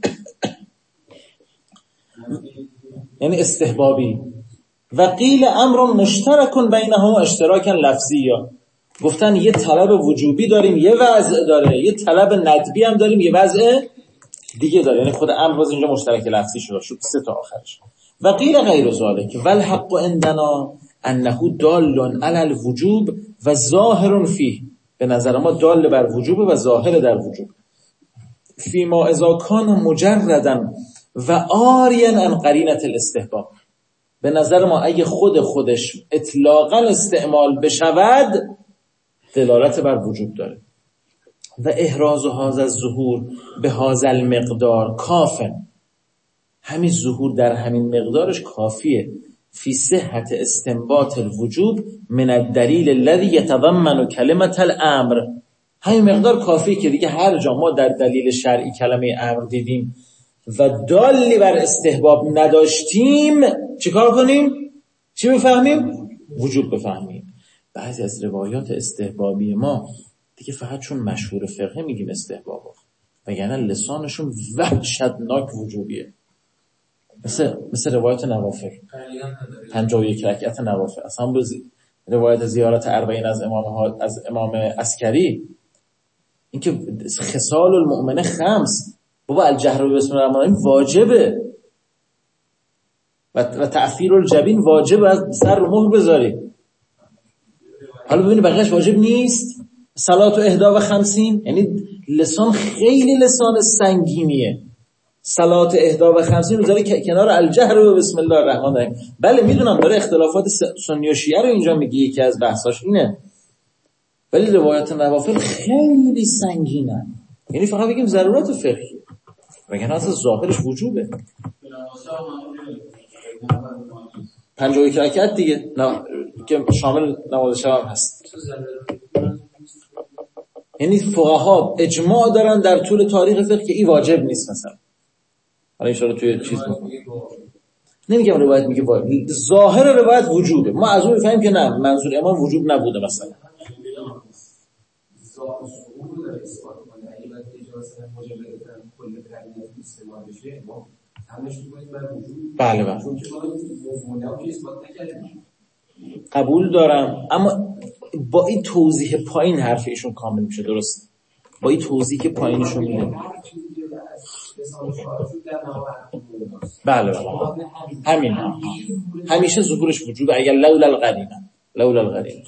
یعنی استحبابی. و قیل امر مشترک بینهما اشتراکا لفظیا. گفتن یه طلب وجوبی داریم یه وضع داره، یه طلب ندبی هم داریم یه وضع دیگه داره، یعنی خود امر باز اینجا مشترک لفظی شد 3 تا آخرش. و قیل غیر ذالک والحق عندنا انه دال علی الوجوب و ظاهر فیه. به نظر ما دال بر وجوب و ظاهر در وجوب. فیما اذا کان مجردا و آریا عن قرینه الاستحباب. به نظر ما اگه خودش اطلاقا استعمال بشود دلالت بر وجوب داره. و احراز هذا الظهور به هذا المقدار کافن. همین ظهور در همین مقدارش کافیه فی صحت استنباط الوجوب من الدلیل الذي يتضمن کلمة الامر. همین مقدار کافیه که دیگه هر جا ما در دلیل شرعی کلمه امر دیدیم و دالی بر استحباب نداشتیم چیکار کنیم؟ چی بفهمیم؟ وجوب بفهمیم. بعضی از روایات استحبابی ما دیگه فقط چون مشهور فقه میگیم استحباب، وگرنه لسانشون وحشتناک وجوبیه. مثل روایت نوافل 51 رکعت نوافل. اصلا روایت زیارت 40 از امام عسکری، اینکه خصال المؤمن 5 بابا الجهر بسم الله الرحمن الرحیم واجبه و تأثیر الجبین واجبه، از سر رو مهر بذاری. حالا ببینی بقیه‌اش واجب نیست. صلات و 51 یعنی لسان خیلی لسان سنگینیه. صلات 51 رو داره کنار الجهر و بسم الله الرحمن الرحیم. بله میدونم داره اختلافات سنی و شیعه رو اینجا میگه، یکی از بحثاش اینه، ولی روایت نوافل خیلی سنگینه. یعنی فقط بگیم ضرورت فقهی، وگرنه اصلا ظاهرش وجوبه. 51 رکعت دیگه که شامل نماز شب هم هست. یعنی فقها اجماع دارن در طول تاریخ فقه که این واجب نیست. مثلا حالا ان شاءالله توی چیز نمیگم روایت میگه واجب، ظاهر روایت وجوبه. ما از اون میفهمیم که نه منظور امام وجوب نبوده. مثلا بله بله قبول دارم، اما با این توضیح پایین حرف ایشون کامل میشه. درست با این توضیح که پایینشو میده. بله همین همیشه ظهورش وجود. اگر لولا القرینه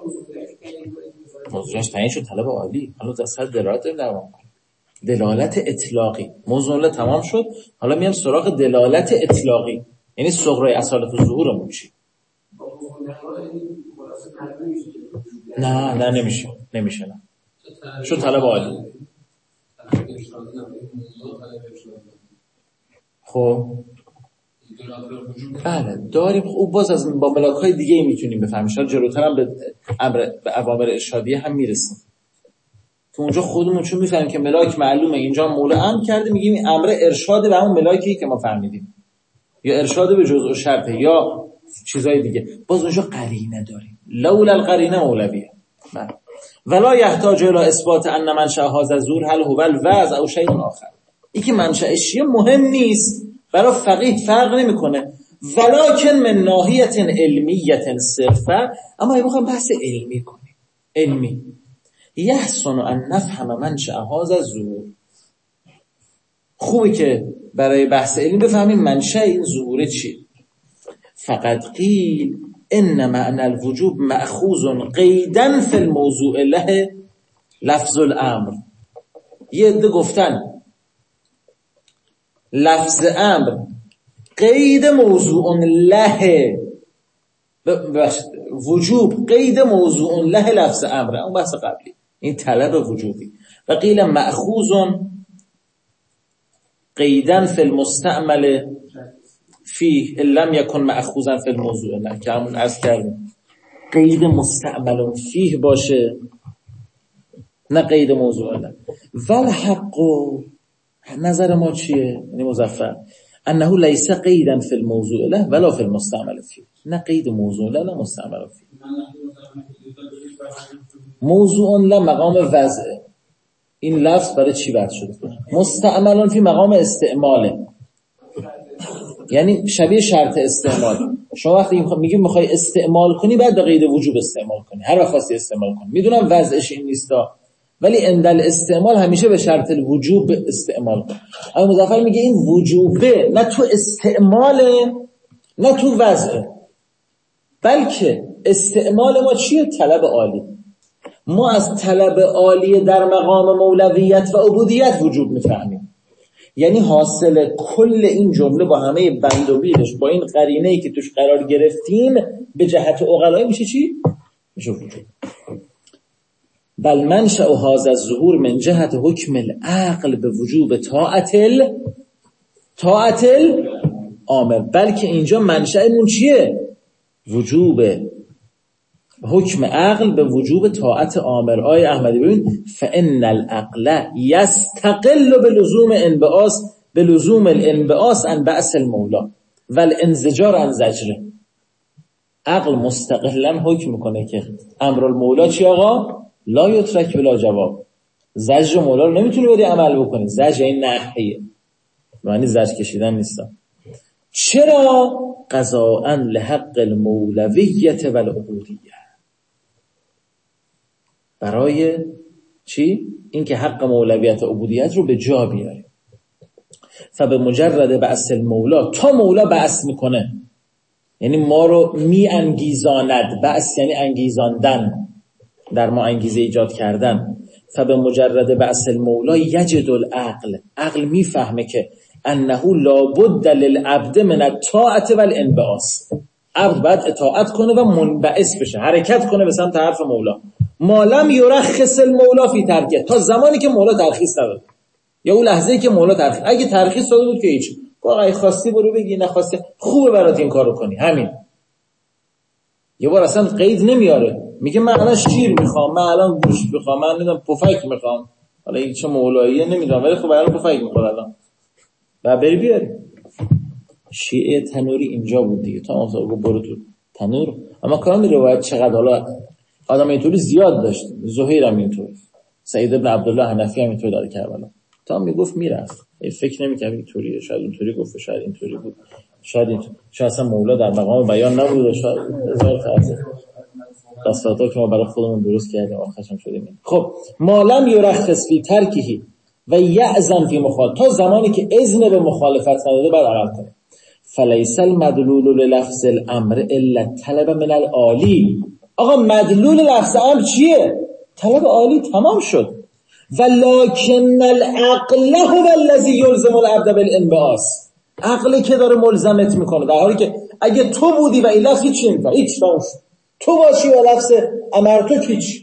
موضوعش تعیین شد طلب عالی. حالا در سر دلالت اطلاقی موضوع تمام شد. حالا میام سراغ دلالت اطلاقی، یعنی صغرای اصالت ظهورمون چی؟ نه نمیشه نه. شو طلب عالی. خب بله داریم. او باز از با ملاک‌های دیگه میتونیم بفهمیم. شاید جلوتر هم به اوامر ارشادیه هم میرسیم که اونجا خودمون چون میفهمیم که ملاک معلومه، اینجا مولا امر کرده، میگیم این امر ارشاد به همون ملاکی که ما فهمیدیم، یا ارشاد به جزء و شرطه یا چیزای دیگه. باز اونجا قرینه داریم. لولا القرینه مولویه. ولا یحتاج الی اثبات ان منشأ هذا الظهور هل هو الوضع او شیء آخر. این که منشأش چیه مهم نیست، برای فقیه فرق نمیکنه. ولکن من ناحیه علمیه صرفا، اما میخوام بحث علمی کنیم. علمی یحسن ان نفهم منشأ هذا الظهور. خوبه که برای بحث علمی بفهمیم منشأ این ظهور چیه. فقط قیل ان معنى الوجوب مأخوذ قیدا فی الموضوع له لفظ الامر. یه عده گفتن لفظ امر قید موضوع له، وجوب قید موضوع له لفظ امر، اون بحث قبلی، این طلب وجوبی. و قیل مأخوذ قیدا فی المستعمل فیه لم یکن مأخوذا فی الموضوع له، که همون عرض کردیم قید مستعمل فیه باشه نه قید موضوع له. والحق نظر ما چیه؟ یعنی مظفر انه لیس قیدا فی الموضوع له ولا فی المستعمل فیه. نه قید موضوع له نه مستعمل فیه. موضوع له مقام وضع، این لفظ برای چی وضع شده؟ مستعمل فی مقام استعماله، یعنی شبیه شرط استعمال. شما وقتی میگیم میخوای استعمال کنی بعد به قید وجوب استعمال کنی، هر وقت خواستی استعمال کنی. میدونم وضعش این نیستا، ولی اندل استعمال همیشه به شرط الوجوب استعمال کن. اما مظفر میگه این وجوبه نه تو استعماله نه تو وضعه، بلکه استعمال ما چیه؟ طلب عالی. ما از طلب عالی در مقام مولویت و عبودیت وجوب میفهمیم. یعنی حاصل کل این جمله با همه بند و بیرش با این قرینه‌ای که توش قرار گرفتیم به جهت عقلایی میشه چی؟ میشه وجوب. بل منشأ هذا الظهور من جهت حکم العقل به وجوب طاعت الامر. بلکه اینجا منشأمون چیه؟ وجوب حکم عقل به وجوب طاعت امر. آیه احمدی ببین فان العقل یستقل بلزوم الانبعاث عن بعث المولا والانزجار عن زجره. عقل مستقلا حکم میکنه که امر المولا چی آقا؟ لا یترک بلا جواب. زجر مولا رو نمیتونی بری عمل بکنی. زجر این نهیه، معنی زجر کشیدن نیست. چرا؟ قضاء لحق المولویت و العبودیه. برای چی؟ اینکه حق مولویت و عبودیت رو به جا بیاریم. فبمجرد بعث المولا، تا مولا بعث میکنه یعنی ما رو می انگیزاند. بعث یعنی انگیزاندن، در ما انگیزه ایجاد کردن. فبمجرد بعث المولا یجد العقل، عقل میفهمه که انه لابد للعبد من الطاعت والانبعاث. عبد باید اطاعت کنه و منبعث بشه، حرکت کنه به سمت حرف مولا. ما لم یرخص المولا فی ترکه، تا زمانی که مولا ترخیص نداد، یا اون لحظه‌ای که مولا ترخیص، اگه ترخیص داده بود که هیچ، اگه خواستی برو بگی، نخواستی خوبه برات این کارو کنی، همین. یه بار اصلا قید نمیاره، میگه من الان شیر میخوام، من الان گوشت میخوام، من نمیدونم پفک میخوام، حالا این چه مولاییه نمیدونم، ولی خب الان پفک میخواد الان و بری بیاری. شیعه تنوری اینجا بود دیگه، تا اون برو تو تنور. اما کلام روایت چقدر حالا آدم اینطوری زیاد داشت. زهیر هم اینطوری، سعید ابن عبدالله حنفی هم اینطوری داره کربلا. تا میگفت میرفت، فکر نمی‌کرد اینطوریه، شاید اینطوری گفت، شاید اینطوری بود، شاید اصلا مولا در مقام بیان نبود، شاید هزار تعبیر. دستاتا که ما برای خودمون درست کردیم آخرش هم شدیم. خب ما لم یرخص فی ترکه و یأذن فی مخالفت، تا زمانی که اذن به مخالفت نداده بعد عمل کنه. فلیس المدلول للفظ الامر الا طلب من العالی. آقا مدلول لفظ امر چیه؟ طلب عالی. تمام شد. ولکن العقل هو الذی یلزم العبد بالانبعاث. عقلی که داره ملزمت میکنه، در حالی که اگه تو بودی و این لفظ هیچ نمیفهمی، هیچ تمام شد. تو باشی و لفظ امرتو هیچ.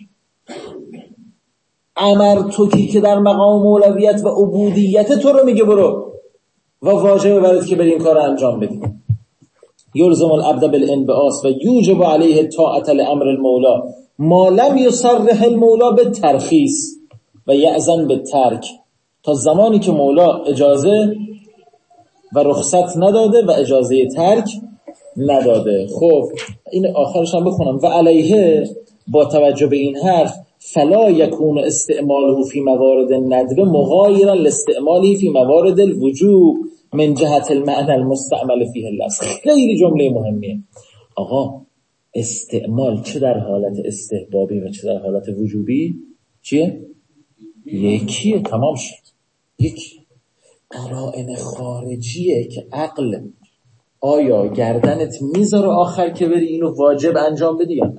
امرتوکی که در مقام مولویت و عبودیت تو رو میگه برو و واجبه برات که بری این کار انجام بدی. یلزم العبد بالانبعاث و یوجب علیه طاعت لامر المولا ما لم یصرح المولا بالترخیص و یأذن بالترک، تا زمانی که مولا اجازه و رخصت نداده و اجازه ترک نداده. خب این آخرش هم بخونم. و علیه، با توجه به این حرف، فلا یکون استعماله فی موارد الندب مغایرا لاستعماله فی موارد الوجوب من جهت المعنى المستعمل فیه اللفظ. خیلی جمله مهمیه. آقا استعمال چه در حالت استحبابی و چه در حالت وجوبی چیه؟ یکیه. تمام شد. یک قرائن خارجیه که عقل آیا گردنت میذاره آخر که بری اینو واجب انجام بدی یا نه.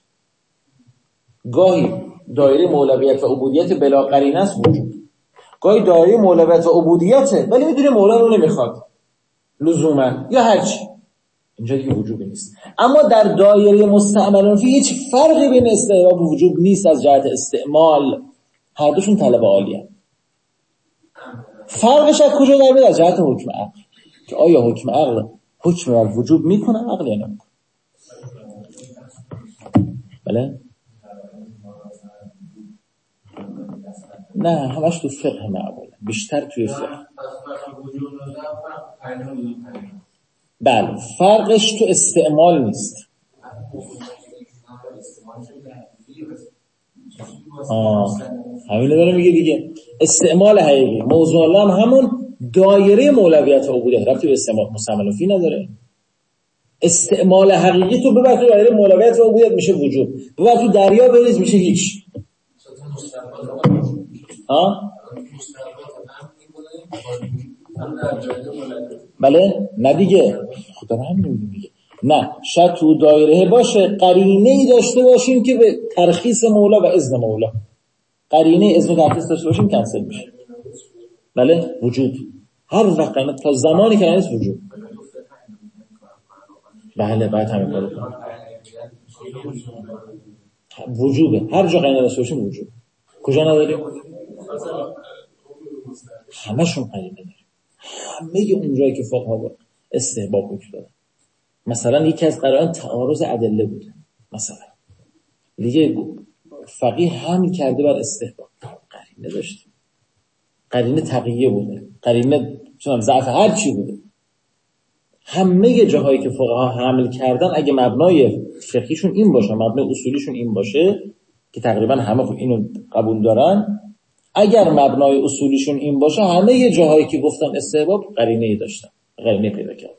گاهی دایره مولویت و عبودیت بلا قرینه است وجود، گاهی دایره مولویت و عبودیته ولی میدونه مولا رو نمیخواد لزوما یا هرچی، اینجا دیگه وجوبی نیست. اما در دایره مستعملون فی هیچ فرقی بین استحباب و وجوب نیست از جهت استعمال، هر دوشون طلب عالیه. فرقش از کجا در میاد؟ از جهت حکم عقل، که آیا حکم عقل حکم بر وجوب میکنه عقل یا نمیکنه. بله؟ نه همش تو فقه معقوله، بیشتر توی فقه. بله فرقش تو استعمال نیست. همینه داره میگه دیگه. استعمال حقیقی موضوع الله همون دایره مولویت و عبودیت، ربطی به استعمال مستعمل فی نداره. استعمال حقیقی تو ببر تو دایره مولویت و عبودیت میشه وجوب، ببر تو دریا بریز میشه هیچ. بله نه دیگه خدا همین میگه. نه شاید تو دایره باشه قرینه‌ای داشته باشیم که به ترخیص مولا و اذن مولا، قرینه اذن ترخیص داشته باشیم کنسل میشه. بله وجود هر وقت تا زمانی که نیست وجود. بله بعد همین کارو کنیم. وجوبه هر جا قرینه داشته باشیم وجود. کجا نداریم؟ همشون قرینه داریم. همه اونجایی که فقها استحباب حکم دادن. مثلا یکی از قرائن تعارض ادله بوده، مثلا دیگه فقیه حمل کرده بر استحباب، قرینه داشته، قرینه تقیه بوده، قرینه چون ضعف هر چی بوده. همه جاهایی که فقها حمل کردن اگه مبنای فقهیشون این باشه، مبنای اصولیشون این باشه که تقریبا همه اینو قبول دارن، اگر مبنای اصولیشون این باشه همه جاهایی که گفتن استحباب قرینه‌ای داشتن، قرینه پیدا کردن.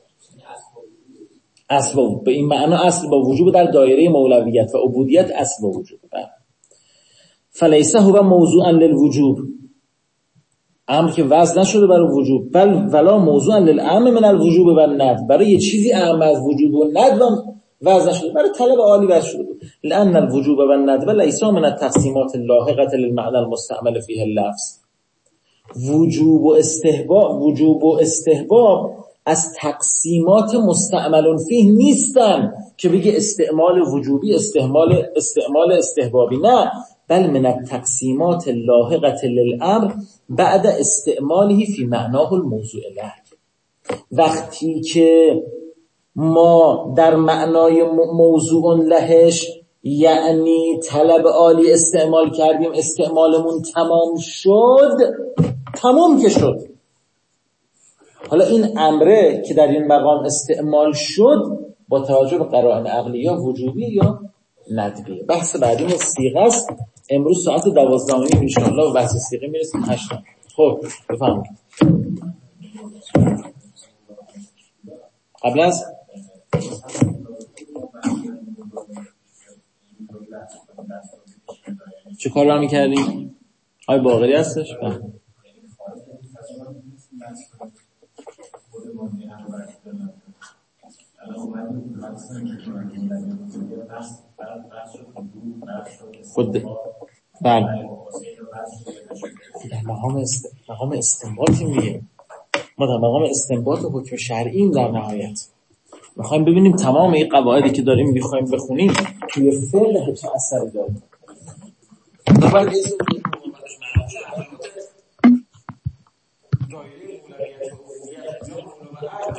اصل به این معنا اصل با وجوب در دایره مولویت و عبودیت اصل با وجوب. فلیس هو موضوعا للوجوب، امر که وضع نشده برای وجوب، بل ولا موضوعا للامر من الوجوب و الندب، برای یه چیزی امر از وجوب و ندب وضع نشده، برای طلب عالی وضع شده بود. لان الوجوب و الندب لیس من التقسیمات اللاحقه للمعنى المستعمل فيه اللفظ. وجوب و استحباب از تقسیمات مستعمل فیه نیستن که بگی استعمال وجوبی استعمال استحبابی، نه، بل من التقسیمات اللاحقه للامر بعد استعماله فی معناه الموضوع له. وقتی که ما در معنای موضوع لهش یعنی طلب عالی استعمال کردیم، استعمالمون تمام شد، تمام که شد. حالا این امره که در این مقام استعمال شد با توجه به قرائن عقلیه وجوبی یا ندبیه. بحث بعدی صیغه است. امروز ساعت 12:30 ان شاء الله بحث صیغه میرسیم 8. خب بفرمایید. قبل از چه کار رو می‌کردیم؟ آقای باقری هستش؟ خود بله در مقام استنباطی میگه، ما در مقام استنباط حکم شرعی در نهایت میخوایم ببینیم تمام این قواعدی که داریم میخوایم بخونیم توی فعل چه اثری داره.